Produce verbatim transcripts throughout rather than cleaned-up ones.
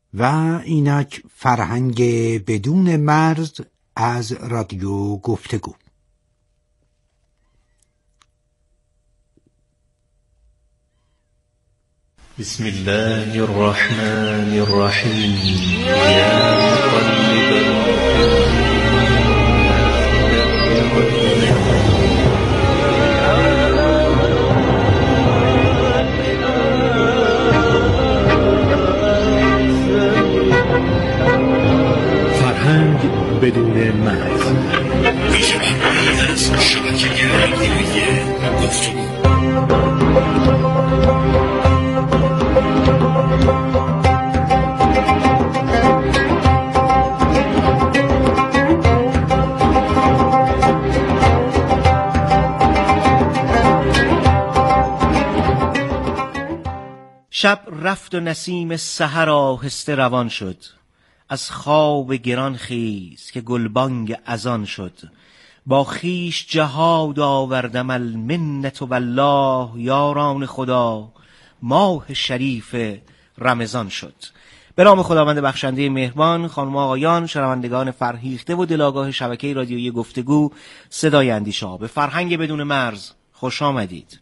و اینک فرهنگ بدون مرز از رادیو گفتگو. بسم الله الرحمن الرحیم. یا مقلب فرهنگ بدون مرز. میشه برنامه‌ای از شبکه رادیویی گفتگو. شب رفت و نسیم سحر آهسته روان شد. از خواب گران خیز که گلبانگ اذان شد. با خیش جهاد آوردم المنت والله، یاران خدا ماه شریف رمضان شد. به نام خداوند بخشنده مهربان. خانم و آقایان، شنوندگان فرهیخته و دلاگاه شبکه رادیویی گفتگو صدای اندیشه، به فرهنگ بدون مرز خوش آمدید.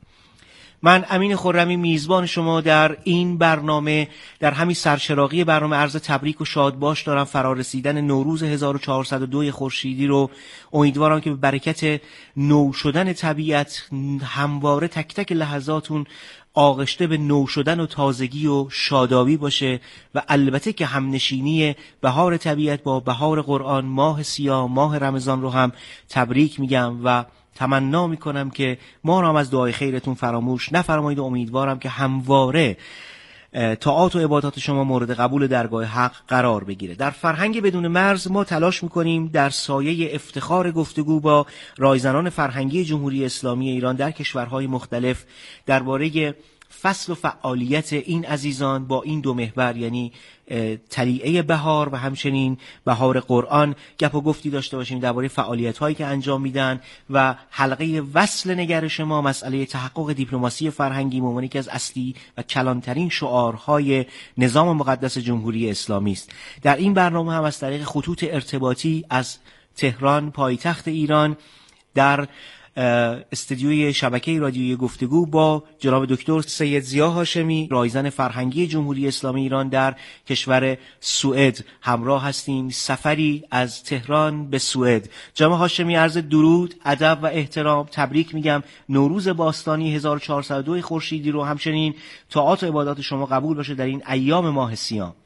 من امین خرمی میزبان شما در این برنامه، در همین سرچراغی برنامه عرض تبریک و شادباش دارم. فرارسیدن نوروز هزار و چهارصد و دو خورشیدی رو امیدوارم که به برکت نو شدن طبیعت همواره تک تک لحظاتون آغشته به نو شدن و تازگی و شادابی باشه و البته که همنشینی بهار طبیعت با بهار قرآن، ماه سیاه، ماه رمضان رو هم تبریک میگم و تمنا میکنم که ما را هم از دعای خیرتون فراموش نفرمایید و امیدوارم که همواره طاعات و عبادات شما مورد قبول درگاه حق قرار بگیره. در فرهنگ بدون مرز ما تلاش میکنیم در سایه افتخار گفتگو با رایزنان فرهنگی جمهوری اسلامی ایران در کشورهای مختلف درباره فصل و فعالیت این عزیزان با این دو محور، یعنی طلیعه بهار و همچنین بهار قرآن، گپ و گفتی داشته باشیم درباره فعالیت هایی که انجام میدن و حلقه وصل نگرش ما مسئله تحقق دیپلماسی فرهنگی به عنوان یکی از اصلی و کلانترین شعارهای نظام مقدس جمهوری اسلامی است. در این برنامه هم از طریق خطوط ارتباطی از تهران پایتخت ایران در استودیوی شبکه رادیویی گفتگو با جناب دکتر سید ضیا هاشمی، رایزن فرهنگی جمهوری اسلامی ایران در کشور سوئد همراه هستیم. سفری از تهران به سوئد. جناب هاشمی، عرض درود، ادب و احترام، تبریک میگم. نوروز باستانی هزار و چهارصد و دو خورشیدی رو همچنین طاعات و عبادات شما قبول باشه در این ایام ماه سیام.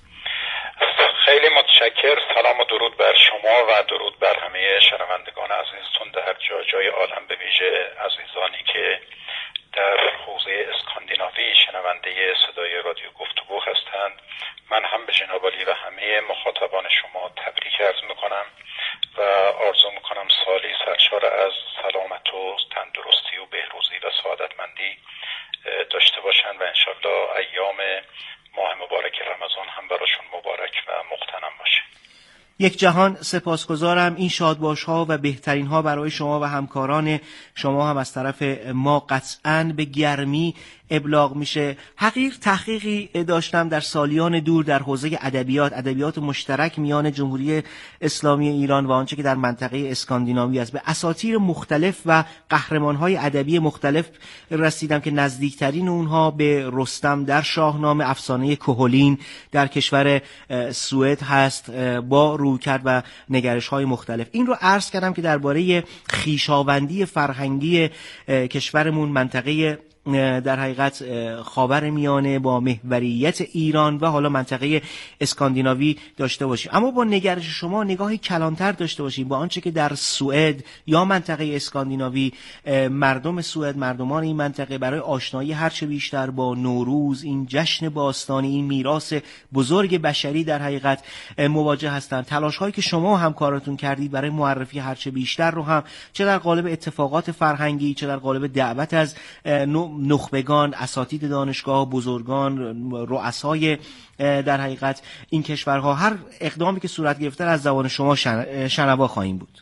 خیلی متشکر. سلام و درود بر شما و درود بر همه شنوندگان عزیزتون در جا جای عالم، به ویژه عزیزانی که در حوزه اسکاندیناوی شنونده صدای رادیو گفتگو هستند. من هم به جناب عالی و همه مخاطبان شما تبریک عرض میکنم و آرزو میکنم سالی سرشار از سلامت و تندرستی و بهروزی و سعادتمندی داشته باشند و انشالله ایام ماه مبارک رمضان هم براشون مبارک و مغتنم باشه. یک جهان سپاسگزارم. این شادباش‌ها و بهترین‌ها برای شما و همکاران شما هم از طرف ما قطعاً به گرمی ابلاغ میشه. حقیق تحقیقی داشتم در سالیان دور در حوزه ادبیات، ادبیات مشترک میان جمهوری اسلامی ایران و آنچه که در منطقه اسکاندیناوی است. به اساطیر مختلف و قهرمان‌های ادبی مختلف رسیدم که نزدیکترین اونها به رستم در شاهنامه، افسانه کهولین در کشور سوئد هست با رویکرد و نگرش‌های مختلف. این رو عرض کردم که درباره خویشاوندی فرهنگی کشورمون، منطقه در حقیقت خاورمیانه با محوریت ایران و حالا منطقه اسکاندیناوی داشته باشیم، اما با نگرش شما نگاهی کلانتر داشته باشیم با آنچه که در سوئد یا منطقه اسکاندیناوی مردم سوئد، مردمان این منطقه برای آشنایی هرچه بیشتر با نوروز، این جشن باستانی، این میراث بزرگ بشری در حقیقت مواجه هستند. تلاش هایی که شما و همکاراتون کردید برای معرفی هرچه بیشتر رو هم چه در قالب اتفاقات فرهنگی، چه در قالب دعوت از نخبگان، اساتید دانشگاه، بزرگان، رؤسای در حقیقت این کشورها، هر اقدامی که صورت گرفته از زبان شما شن... شنوا خواهیم بود.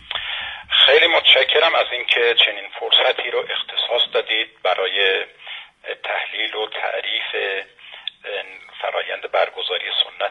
خیلی متشکرم از اینکه چنین فرصتی رو اختصاص دادید برای تحلیل و تعریف فرایند برگزاری سنت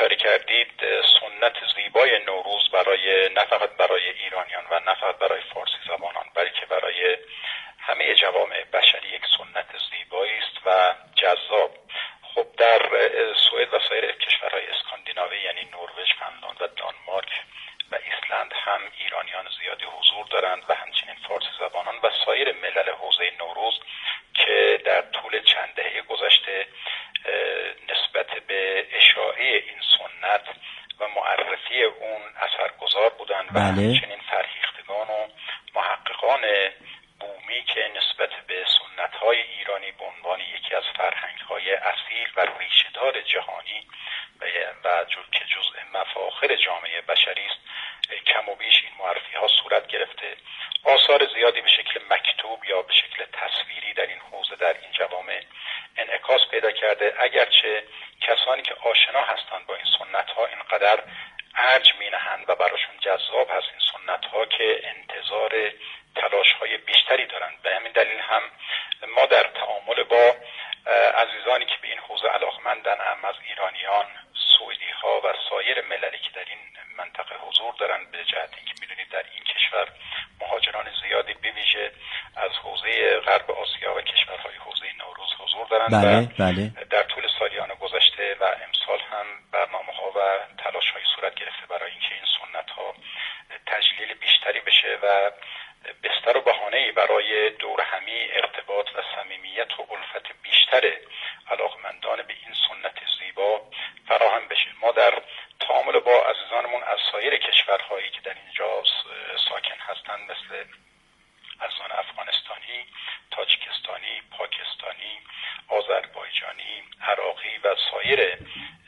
اشاره کردید سنت زیبای نوروز برای نه فقط برای ایرانیان و نه فقط برای فارسی زبانان بلکه برای همه جوامع بشری یک سنت زیبایی است و جذاب. خب در سوئد و سایر کشورهای اسکاندیناوی یعنی نروژ، فنلاند و دانمارک و ایسلند هم ایرانیان زیادی حضور دارند و همچنین فارسی زبانان و سایر ملل حوزه نوروز که در طول چند دهه گذشته نسبت به اشاعه این سنت و معرفی اون اثرگذار بودند و همچنین فرهیختگان و محققان بومی که نسبت به سنت‌های ایرانی به عنوان یکی از فرهنگ‌های اصیل و ریشه‌دار جهانی و که جزء مفاخر جامعه بشری است کم و بیش این معرفی‌ها صورت گرفته. آثار زیادی به شکل مکتوب یا به شکل تصویری در این حوزه در این جوامع انعکاس پیدا کرده، اگرچه کسانی که آشنا هستند با این سنت‌ها اینقدر ارج می‌نهند و براشون جذاب هست این سنت‌ها که انتظار تلاش‌های بیشتری دارند. به همین دلیل هم ما در تعامل با عزیزانی که به این حوزه علاقمندند، هم از ایرانیان، سوئدی‌ها و سایر مللی که در این منطقه حضور دارند، به جهت اینکه می‌دونید در این کشور مهاجران زیادی به ویژه از حوزه غرب آسیا و کشورهای حوزه نوروز حضور دارند. بله، و بله. در طول سالیان گذشته و امسال هم برنامه‌ها و تلاش‌های صورت گرفته برای اینکه این سنت‌ها تجلیل بیشتری بشه و بستر و بهانه‌ای برای دورهمی، ارتباط و صمیمیت و الفت بیشتر علاقمندان به این سنت زیبا فراهم بشه. ما در تعامل با عزیزانمون از سایر کشورهایی که در اینجا ساکن هستند مثل عزیزان افغانستانی، تاجیکستانی، پاکستانی، آذربایجانی، عراقی و سایر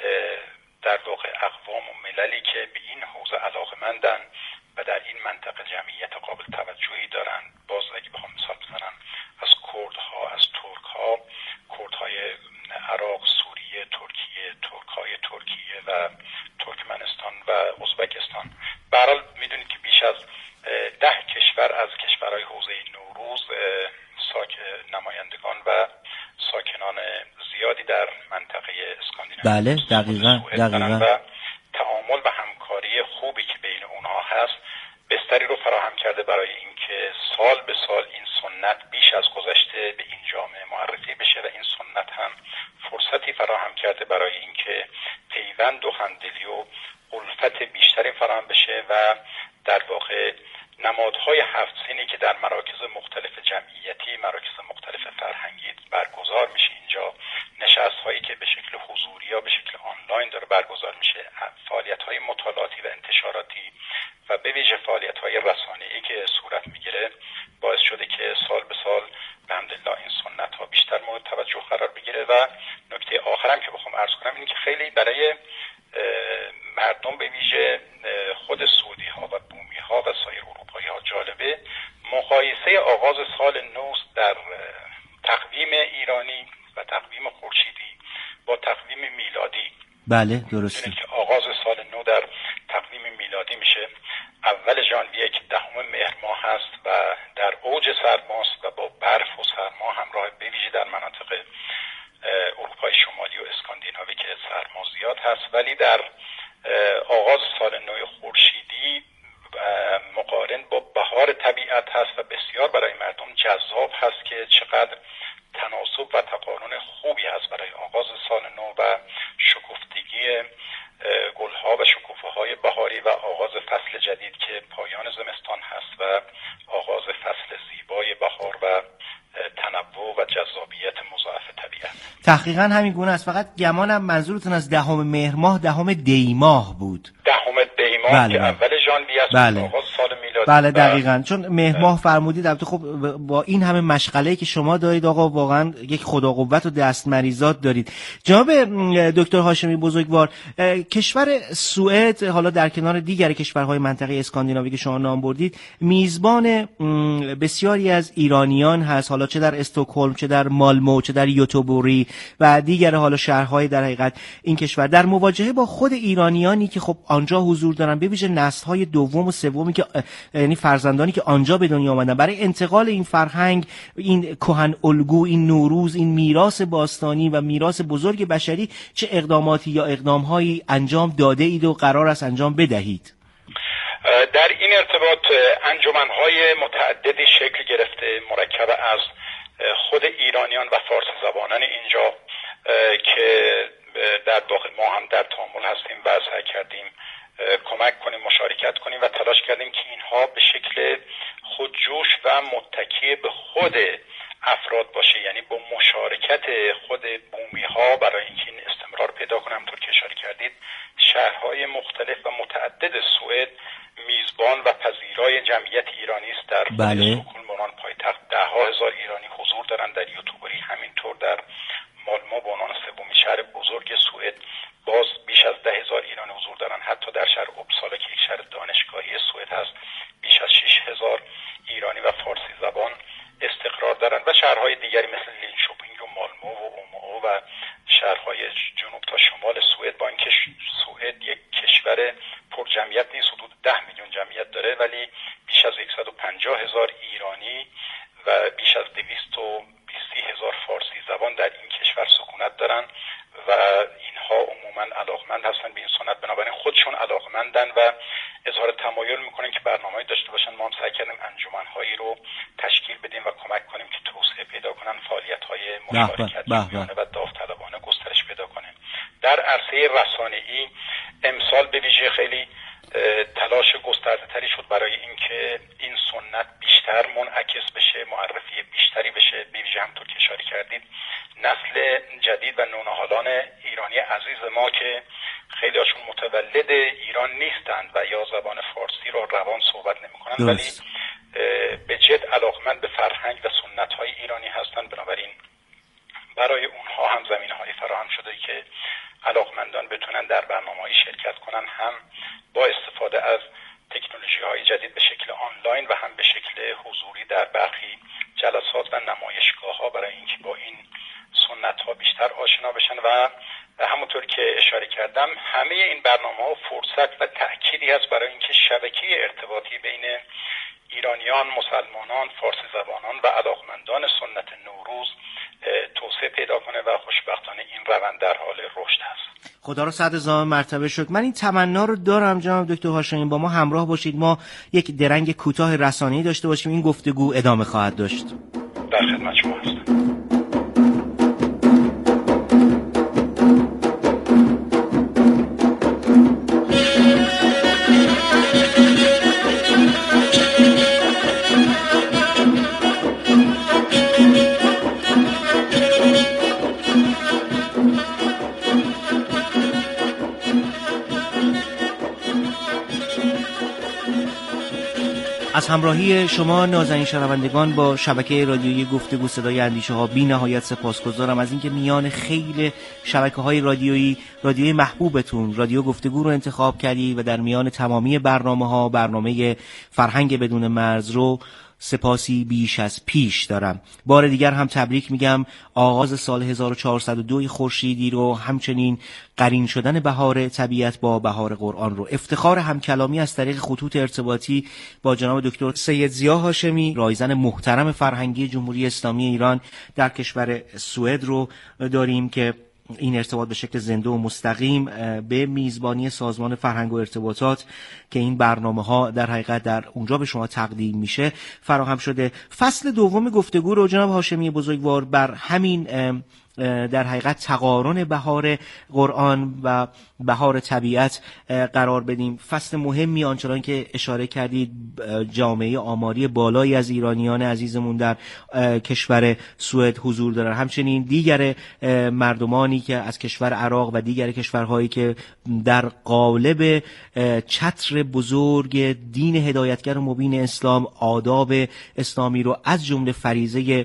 در واقع اقوام و مللی که به این حوزه علاقمندن و در این منطقه جمعیت قابل توجهی دارند. باز اگه بخوام مثال بزنم از کردها، از ترکها، کردهای عراق، سوریه، ترکیه، ترکهای ترکیه و ترکمنستان و ازبکستان. به هر حال میدونید که بیش از ده کشور از کشورهای حوزه نوروز ساک نمایندگان و ساکنان زیادی در منطقه اسکاندیناوی بله دقیقاً دقیقاً و تعامل و همکاری خوبی که بین اونها هست بستری رو فراهم کرده برای اینکه سال به سال این سنت بیش از گذشته به این جامعه معرفی بشه و این سنت هم فرصتی فراهم کرده برای اینکه پیوند و همدلی و الفت بیشتری فراهم بشه و در واقع نمادهای هفت سینی که در مراکز مختلف جمعیتی، مراکز مختلف فرهنگی برگزار میشه اینجا، نشست هایی که به شکل حضوری یا به شکل آنلاین داره برگزار میشه، فعالیت های مطالعاتی و انتشاراتی و به ویژه فعالیت های رسانه‌ای که صورت میگیره باعث شده که سال به سال الحمدلله این سنت ها بیشتر مورد توجه قرار بگیره. و نکته آخرم که بخوام عرض کنم اینه که خیلی برای مردم به ویژه خود سعودی ها و بومی ها و سایر اروپایی ها جالبه مقایسه آغاز سال نو در تقویم ایرانی و تقویم خورشیدی با تقویم میلادی. بله درسته که آغاز سال نو در تقویم میلادی میشه اول ژانویه که دهم مهر ماه هست و در اوج سرماست و با برف و سرما همراه، به ویژه در مناطق اروپای شمالی و اسکاندیناوی که سرما زیاد هست. ولی در آغاز سال نو خورشیدی مقارن با بهار طبیعت هست و بسیار برای مردم جذاب هست که چقدر تناسب و تقارن خوبی هست برای آغاز سال نو و شکفتگی گلها و شکوفه‌های بهاری و آغاز فصل جدید که پایان زمستان هست و آغاز فصل زیبای بهار و تنوع و جذابیت مضاعف طبیعت. تحقیقاً همین گونه است. فقط گمانم منظورتون از دهم مهر ماه دهم دی ماه بود. دهم دی ماه بله که بله. اول ژانویه است، بله. آغاز سال میلادی. بله دقیقاً، چون مهر ماه فرمودید. البته خب با این همه مشغله‌ای که شما دارید آقا واقعاً یک خدا قوت و دستمریزات دارید. جناب دکتر هاشمی بزرگوار، کشور سوئد حالا در کنار دیگر کشورهای منطقه اسکاندیناوی که شما نام بردید میزبان بسیاری از ایرانیان هست، حالا چه در استکهلم، چه در مالمو، چه در یوتوبوری و دیگر حالا شهرهای در حقیقت این کشور. در مواجهه با خود ایرانیانی که خب آنجا حضور دارن، به ویژه نسل‌های دوم و سومی که یعنی فرزندانی که آنجا به دنیا آمدن، برای انتقال این فرهنگ، این کهن الگو، این نوروز، این میراث باستانی و میراث بزرگ بشری، چه اقداماتی یا اقدامهایی انجام داده اید و قرار است انجام بدهید؟ در این ارتباط انجمن‌های متعددی شکل گرفته، مرکب از خود ایرانیان و فارسی زبانان اینجا که در واقع ما هم در تعامل هستیم و سعی کردیم کمک کنیم، مشارکت کنیم و تلاش کردیم که اینها به شکل خودجوش و متکی به خود افراد باشه، یعنی با مشارکت خود بومی ها برای اینکه این استمرار پیدا کنه. همونطور که اشاره کردید شهرهای مختلف و متعدد سوئد میزبان و پذیرای جمعیت ایرانی است. در استکهلم به عنوان پایتخت ده ها هزار ایرانی حضور دارند، در یوتوبری همینطور، در مالمو به عنوان سومین شهر بزرگ سوئد باز بیش از ده هزار ایرانی حضور دارند. حتی در شهر اوبسالا که یک شهر دانشگاهی سوئد هست بیش از شش هزار ایرانی و فارسی زبان استقرار دارند و شهرهای دیگری مثل لینشوپینگ و مالمو و اومو و شهرهای جنوب تا شمال سوئد. با اینکه سوئد یک کشور پر جمعیت نیست، حدود ده میلیون جمعیت داره، ولی بیش از صد و پنجاه هزار ایرانی و بیش از دویست و بیست هزار فارسی زبان در این کشور سکونت دارن و اینها عموما علاقمند هستن به این سنت، بنابراین خودشون علاقمندن و اظهار تمایل میکنن که برنامه‌ای داشته باشن. ما هم سعی کردیم انجمن‌هایی رو تشکیل بدیم و کمک کنیم که توسعه پیدا کنن، فعالیت‌های مشارکت جمعیانه و داوطلبانه گسترش پیدا کنه. در عرصه رسانه‌ای امسال به ویژه خیلی تلاش گسترده‌تری شد برای اینکه این سنت بیشتر منعکس بشه، معرفی بیشتری بشه. به ویژه همونطور که اشاره کردید نسل جدید و نونهالان ایرانی عزیز ما که خیلی هاشون متولد ایران نیستند و یا زبان فارسی رو روان صحبت نمی‌کنند ولی به جد علاقمند به فرهنگ و سنت‌های ایرانی هستند. بنابراین برای اونها هم زمینه‌های فراهم شده که علاقمندان بتونن در برنامه‌های شرکت کنن، هم با استفاده از تکنولوژی‌های جدید به شکل آنلاین و هم به شکل حضوری در برخی جلسات و نمایشگاه‌ها، برای اینکه با این سنت‌ها بیشتر آشنا بشن. و همونطور که اشاره کردم همه این برنامه‌ها فرصت و تأکیدی هست برای اینکه شبکه ارتباطی بین ایرانیان، مسلمانان، فارسی زبانان و علاقمندان سنت نوروز توسعه پیدا کنه و خوشبختانه این روند در حال رشد است. خدا رو صد هزار مرتبه شکر. من این تمنا رو دارم جناب دکتر هاشمی با ما همراه باشید، ما یک درنگ کوتاه رسانه‌ای داشته باشیم، این گفتگو ادامه خواهد داشت. در خدمت شما هستم. از همراهی شما نازنین شنوندگان با شبکه رادیویی گفتگو صدای اندیشه ها بی نهایت سپاسگزارم از اینکه میان خیلی شبکه های رادیویی رادیوی محبوبتون رادیو گفتگو رو انتخاب کردی و در میان تمامی برنامه ها برنامه فرهنگ بدون مرز رو سپاسی بیش از پیش دارم. بار دیگر هم تبریک میگم آغاز سال هزار و چهارصد و دو خورشیدی رو، همچنین قرین شدن بهار طبیعت با بهار قرآن رو. افتخار همکلامی از طریق خطوط ارتباطی با جناب دکتر سید ضیا هاشمی، رایزن محترم فرهنگی جمهوری اسلامی ایران در کشور سوئد رو داریم که این ارتباط به شکل زنده و مستقیم به میزبانی سازمان فرهنگ و ارتباطات که این برنامه‌ها در حقیقت در اونجا به شما تقدیم میشه فراهم شده. فصل دوم گفتگو رو جناب هاشمی بزرگوار بر همین در حقیقت تقارن بهار قرآن و بهار طبیعت قرار بدیم. فصل مهمی آنچنان که اشاره کردید جامعه آماری بالایی از ایرانیان عزیزمون در کشور سوئد حضور دارن، همچنین دیگر مردمانی که از کشور عراق و دیگر کشورهایی که در قالب چتر بزرگ دین هدایتگر و مبین اسلام آداب اسلامی رو از جمله فریضه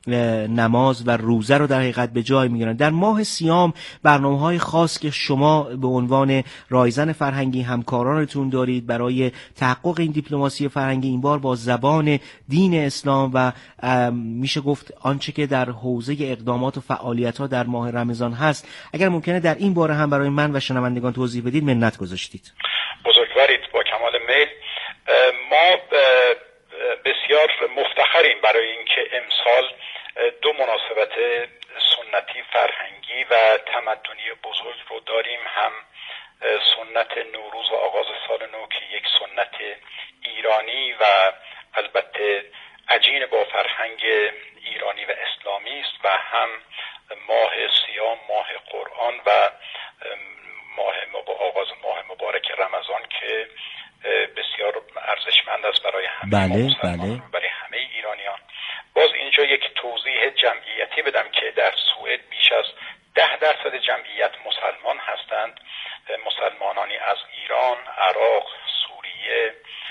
نماز و روزه رو در حقیقت به جای میگیرن. در ماه سیام برنامه‌های خاص که شما به عنوان رایزن فرهنگی همکارانتون دارید برای تحقق این دیپلماسی فرهنگی، این بار با زبان دین اسلام و میشه گفت آنچه که در حوزه اقدامات و فعالیت‌ها در ماه رمضان هست، اگر ممکنه در این باره هم برای من و شنوندگان توضیح بدید منت گذاشتید. بزرگوارید، با کمال میل. ما بسیار مفتخریم برای اینکه امسال دو مناسبت سنتی فرهنگی و تمدنی بزرگ رو داریم، هم سنت نوروز و آغاز سال نو که یک سنت ایرانی و البته عجین با فرهنگ ایرانی و اسلامی است، و هم ماه سیام، ماه قرآن و ماه آغاز ماه مبارک رمضان که بسیار ارزشمند است برای همه بله، مسلمانان، بله. برای همه ایرانیان. باز اینجا یک توضیح جمعیتی بدم که در سوئد بیش از ده درصد جمعیت مسلمان هستند، مسلمانانی از ایران، عراق، سوریه،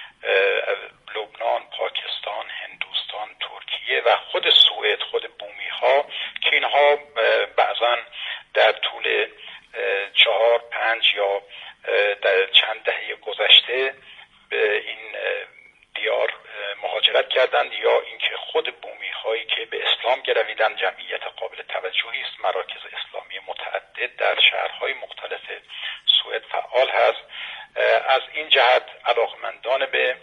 لبنان، پاکستان، هندوستان، ترکیه و خود سوئد، خود بومی ها که اینها بعضا در طول چهار پنج یا در چند دهه گذشته به این دیار مهاجرت کردند، یا اینکه خود بومی هایی که به اسلام گرویدند. جمعیت قابل توجهی است، مراکز اسلامی متعدد در شهرهای مختلف سوئد فعال هست. از این جهت علاقمندان به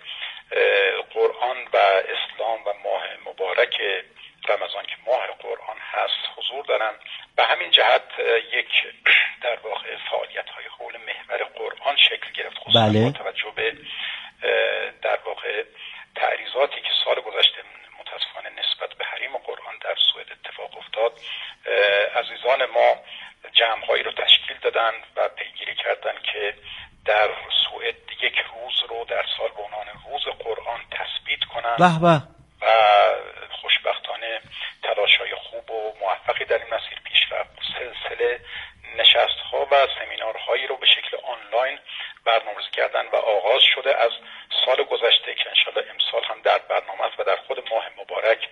قرآن و اسلام و ماه مبارک رمضان که ماه قرآن هست حضور دارن. به همین جهت یک در واقع فعالیت های حول محور قرآن شکل گرفت، خصوصا بله. با توجه به در واقع تعریضاتی که سال گذشته متاسفانه نسبت به حریم قرآن در سوئد اتفاق افتاد. عزیزان ما جمع هایی رو تشکیل دادن و پیگیری کردن که در سوئد یک روز رو در سال به عنوان روز قرآن تثبیت کنن. به به. و خوشبختانه تلاش‌های خوب و موفقی در این مسیر پیش رفت. سلسله نشست‌ها و سمینارهایی رو به شکل آنلاین برنامه‌ریزی کردن و آغاز شده از سال گذشته که انشالله امسال هم در برنامه است و در خود ماه مبارک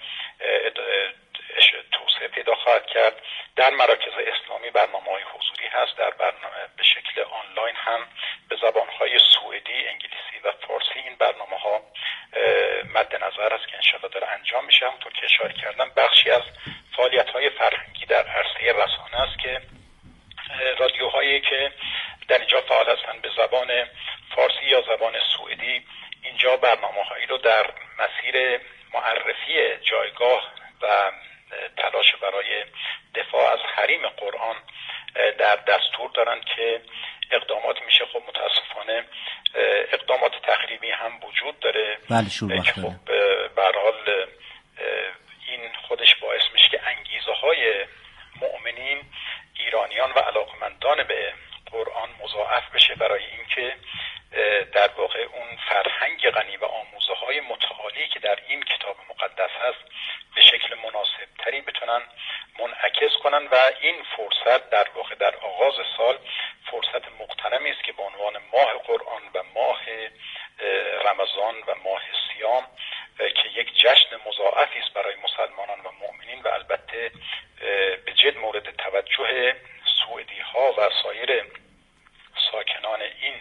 توسعه پیدا خواهد کرد. در مراکز اسلامی برنامه‌های حضوری هست، در برنامه به شکل آنلاین هم به زبان‌های سوئدی، انگلیسی و فارسی این برنامه‌ها مد نظر است که انشالله داره انجام میشه. همونطور که اشاره کردم بخشی از فعالیت‌های فرهنگی در عرصه رسانه است که رادیوهایی که در اینجا فعال هستند به زبان فارسی یا زبان سوئدی اینجا برنامه‌هایی رو در مسیر معرفی جایگاه و تلاش برای دفاع از حریم قرآن در دستور دارند که اقدامات میشه. خب متاسفانه اقدامات تخریبی هم وجود داره. بله شور که خب به هر حال این خودش باعث میشه که انگیزه های مؤمنین، ایرانیان و علاقمندان به قرآن مضاعف بشه برای اینکه در واقع اون فرهنگ غنی و آموزه های متعالی که در این کتاب مقدس هست به شکل مناسب تری بتونن منعکس کنن و این فرصت در واقع در آغاز سال فرصت مغتنمی است که به عنوان ماه قرآن و ماه رمضان و ماه سیام که یک جشن مضاعفی است برای مسلمانان و مؤمنین و البته به جد مورد توجه سوئدی ها و سایر ساکنان این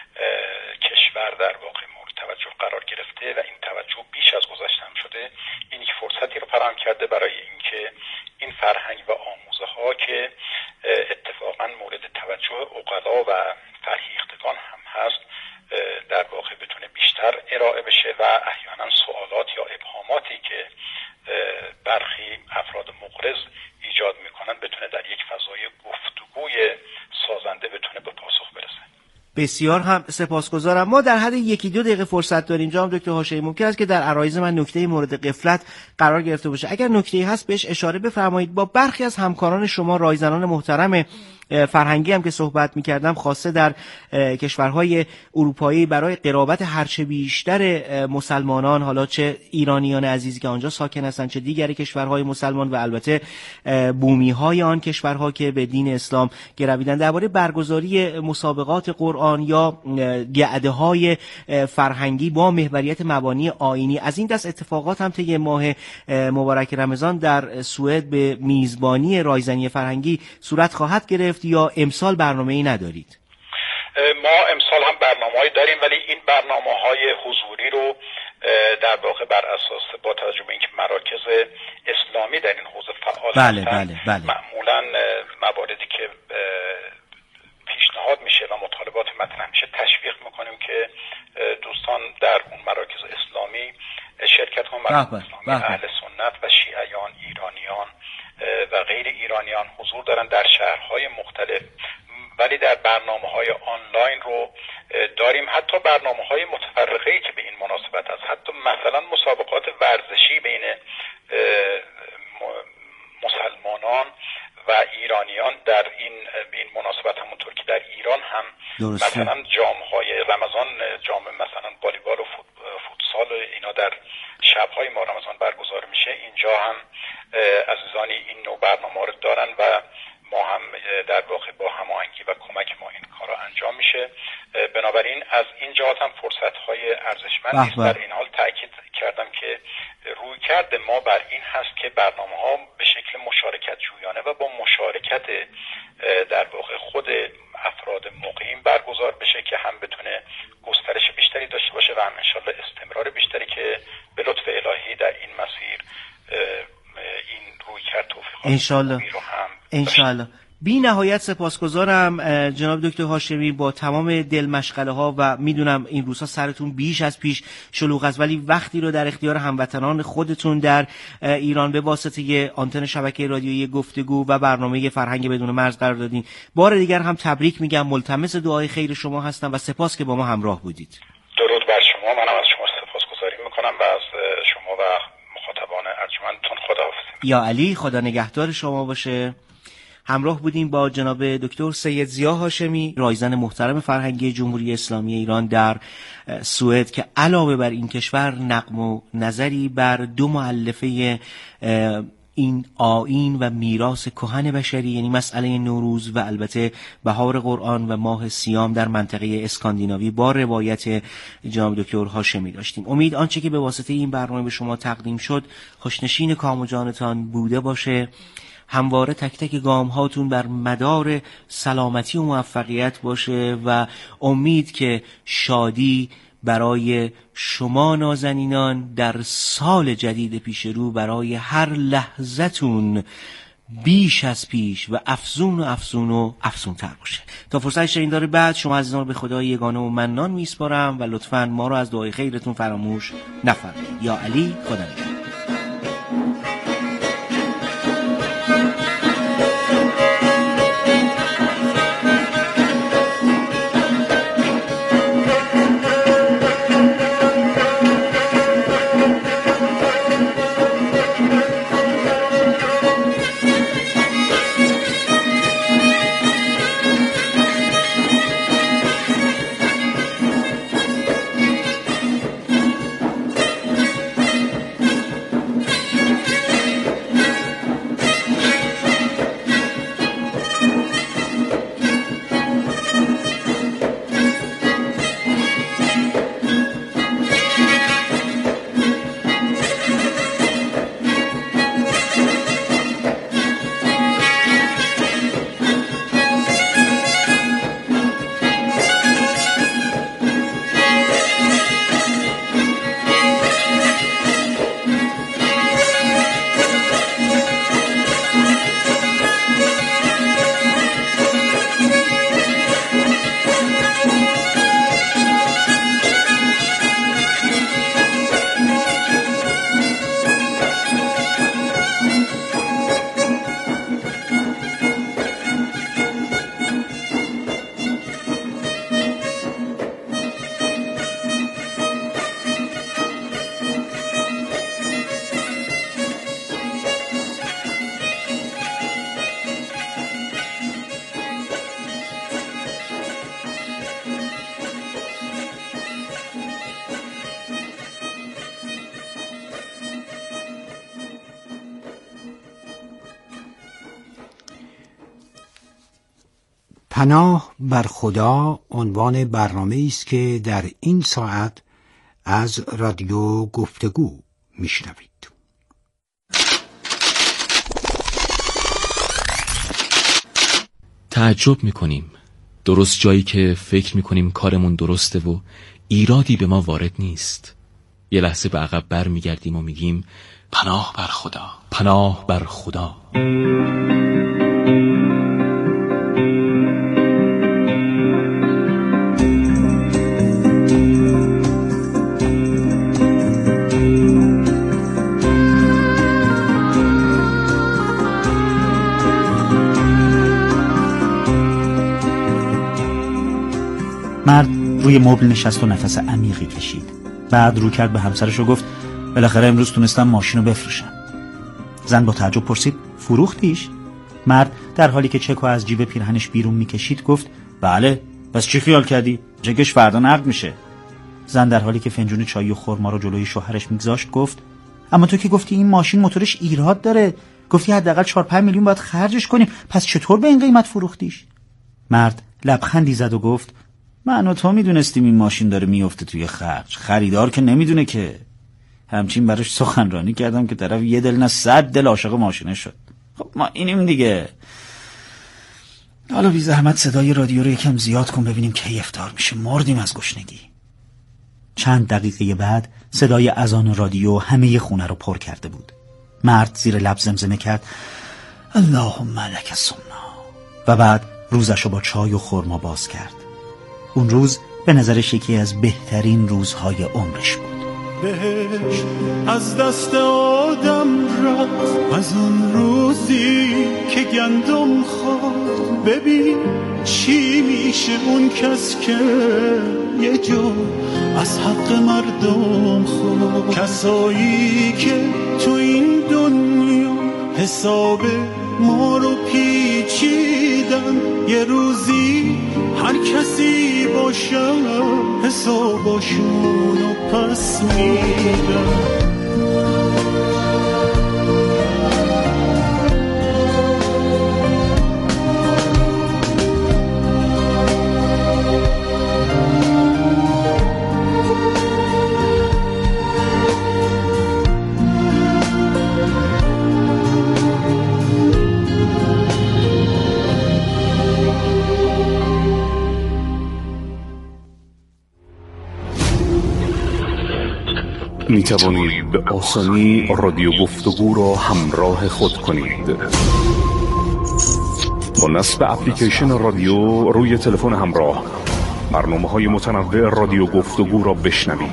کشور در واقع مورد توجه قرار گرفته و این توجه بیش از گذشته هم شده. این یک فرصتی رو فراهم کرده برای اینکه این فرهنگ و آموزه ها که اتفاقا مورد توجه عقلا و فرهیختگان هم هست در واقع بتونه بیشتر ارائه بشه و احیانا سوالات یا ابهاماتی که برخی افراد مغرض ایجاد میکنن بتونه در یک فضای گفتگوی سازنده بتونه به پاسخ برسه. بسیار هم سپاسگزارم. ما در حد یکی دو دقیقه فرصت داریم جناب دکتر هاشمی. ممکن است که در عرایض من نکته مورد غفلت قرار گرفته باشه. اگر نکته‌ای هست بهش اشاره بفرمایید. با برخی از همکاران شما رایزنان محترم فرهنگی هم که صحبت می‌کردم، خاصه در کشورهای اروپایی، برای قرابت هرچه بیشتر مسلمانان، حالا چه ایرانیان عزیزی که آنجا ساکن هستند چه دیگر کشورهای مسلمان و البته بومی‌های آن کشورها که به دین اسلام گرویدند، درباره برگزاری مسابقات قرآن یا گعده‌های فرهنگی با محوریت مبانی آیینی، از این دست اتفاقات هم طی ماه مبارک رمضان در سوئد به میزبانی رایزنی فرهنگی صورت خواهد گرفت یا امسال برنامه‌ای ندارید؟ ما امسال هم برنامه‌ای داریم، ولی این برنامه‌های حضوری رو در واقع بر اساس با توجه به اینکه مراکز اسلامی در این حوزه فعال بله هستند، بله بله. معمولاً مواردی که پیشنهاد میشه و مطالبات مطرح میشه تشویق میکنیم که دوستان در جماعت اسلامی اهل سنت و شیعیان، ایرانیان و غیر ایرانیان حضور دارن در شهرهای مختلف، ولی در برنامه‌های آنلاین رو داریم، حتی برنامه‌های متفرقه‌ای که به این مناسبت است، حتی مثلا مسابقات ورزشی بین مسلمانان و ایرانیان در این به این مناسبت، همونطور که در ایران هم درسته. مثلا جام‌های رمضان، جام مثلا والیبال و فوتسال اینا در شب‌های ماه رمضان برگزار میشه، اینجا هم عزیزانی این نوع برنامه رو دارن و ما هم در واقع با هماهنگی و کمک ما این کارا انجام میشه. بنابراین از این جهات هم فرصت‌های ارزشمندی است. در این حال تاکید کردم که رویکرد ما بر این هست که برنامه‌ها به شکل مشارکت جویانه و با مشارکت در واقع خود افراد مقیم برگزار بشه که هم بتونه گسترش بیشتری داشته باشه و هم انشالله استمرار بیشتری که به لطف الهی در این مسیر این رویکرد توفیق انشالله انشالله. بی نهایت سپاسگزارم جناب دکتر هاشمی، با تمام دل مشغله ها و میدونم این روزها سرتون بیش از پیش شلوغ است، ولی وقتی رو در اختیار هموطنان خودتون در ایران به واسطه آنتن شبکه رادیویی گفتگو و برنامه فرهنگ بدون مرز قرار دادین. بار دیگر هم تبریک میگم، ملتمس دعای خیر شما هستم و سپاس که با ما همراه بودید. درود بر شما، منم از شما سپاسگزاری میکنم و از شما و مخاطبان ارجمندتون. خداحافظ. یا علی، خدا نگهدار شما باشه. همراه بودیم با جناب دکتر سید ضیا هاشمی، رایزن محترم فرهنگی جمهوری اسلامی ایران در سوئد، که علاوه بر این کشور نقم و نظری بر دو مؤلفه این آیین و میراث کهن بشری، یعنی مسئله نوروز و البته بهار قرآن و ماه صیام در منطقه اسکاندیناوی با روایت جناب دکتر هاشمی داشتیم. امید آنچه که به واسطه این برنامه به شما تقدیم شد خوشنشین کام و جانتان بوده باشه. همواره تک تک گام هاتون بر مدار سلامتی و موفقیت باشه و امید که شادی برای شما نازنینان در سال جدید پیش رو برای هر لحظتون بیش از پیش و افزون و افزون و افزون تر باشه. تا فرصت شنیدار بعد شما عزیزان رو به خدای یگانه و منان میسپارم و لطفاً ما رو از دعای خیرتون فراموش نفرمایید. یا علی، خدا نگهدار. پناه بر خدا عنوان برنامه است که در این ساعت از رادیو گفتگو میشنوید. تعجب میکنیم درست جایی که فکر میکنیم کارمون درسته و ایرادی به ما وارد نیست، یه لحظه به عقب بر میگردیم و میگیم پناه بر خدا، پناه بر خدا. روی مبل نشست و نفس عمیقی کشید. بعد رو کرد به همسرش و گفت بالاخره امروز تونستم ماشین رو بفروشم. زن با تعجب پرسید فروختیش؟ مرد در حالی که چکو از جیب پیرهنش بیرون میکشید گفت بله. پس چی خیال کردی؟ چکش فردا نقد میشه. زن در حالی که فنجون چای و خرما رو جلوی شوهرش میگذاشت گفت اما تو که گفتی این ماشین موتورش ایراد داره، گفتی حداقل چهار پنج میلیون باید خرجش کنیم، پس چطور به این قیمت فروختیش؟ مرد لبخندی زد و گفت من و تو میدونستیم این ماشین داره میفته توی خرج، خریدار که نمیدونه که. همچین براش سخنرانی کردم که طرف یه دل نه صد دل عاشق ماشینه شد. خب ما اینیم دیگه. حالا بی زحمت صدای رادیو رو یکم زیاد کن ببینیم کی افطار میشه، مردیم از گشنگی. چند دقیقه بعد صدای اذان رادیو همه خونه رو پر کرده بود. مرد زیر لب زمزمه کرد اللهم لک الصمنا و بعد روزش رو با چای و خرما باز کرد. اون روز به نظرش یکی از بهترین روزهای عمرش بود. بهش از دست آدم رفت از اون روزی که گندم خورد. ببین چی میشه اون کس که یه جا از حق مردم خورد. کسایی که تو این دنیا حساب ما رو پیچیدن، یه روزی هر کسی باشه حساباشونو پس میدن. می توانید به آسانی رادیو گفتگو را همراه خود کنید. با نصب اپلیکیشن رادیو روی تلفن همراه برنامه‌های متنوع رادیو گفتگو را بشنوید.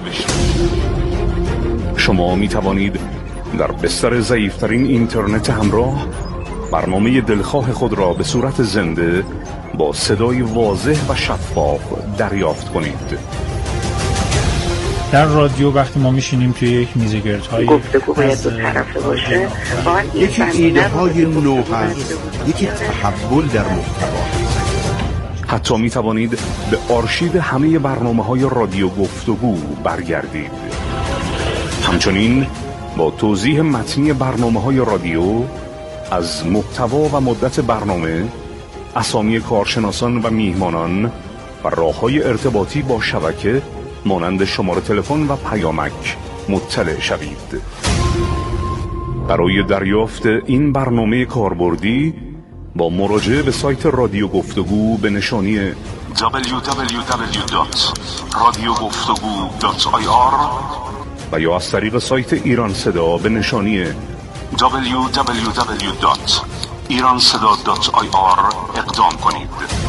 شما می توانید در بستر ضعیف‌ترین اینترنت همراه برنامه دلخواه خود را به صورت زنده با صدای واضح و شفاف دریافت کنید. در رادیو وقتی ما میشینیم توی یک میز گردهای گفتگو باید دو طرفه باشه، یکی ایده های نو هست، یکی تحول در محتوا. حتی می توانید به آرشیو همه برنامه‌های رادیو گفتگو برگردید. همچنین با توضیح متنی برنامه‌های رادیو از محتوا و مدت برنامه، اسامی کارشناسان و میهمانان و راه‌های ارتباطی با شبکه مانند شماره تلفن و پیامک مطلع شوید. برای دریافت این برنامه کاربردی با مراجعه به سایت رادیو گفتگو به نشانی دبلیو دبلیو دبلیو دات رادیو گفتگو دات آی آر و یا از طریق سایت ایران صدا به نشانی دبلیو دبلیو دبلیو دات ایران صدا دات آی آر اقدام کنید.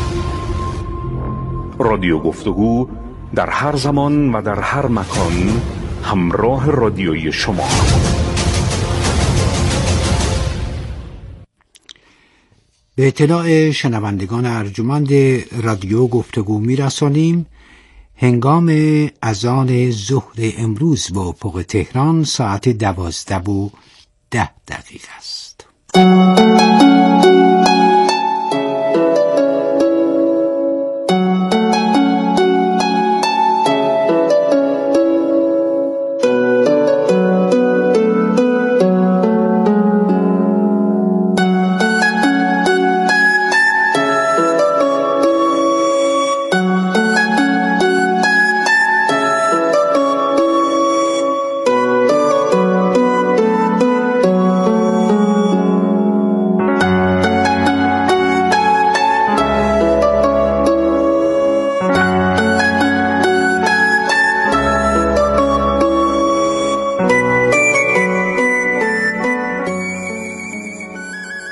رادیو گفتگو در هر زمان و در هر مکان همراه رادیویی شما. به اطلاع شنوندگان ارجمند رادیو گفتگو میرسانیم هنگام اذان ظهر امروز با افق تهران ساعت دوازده و ده دقیقه است.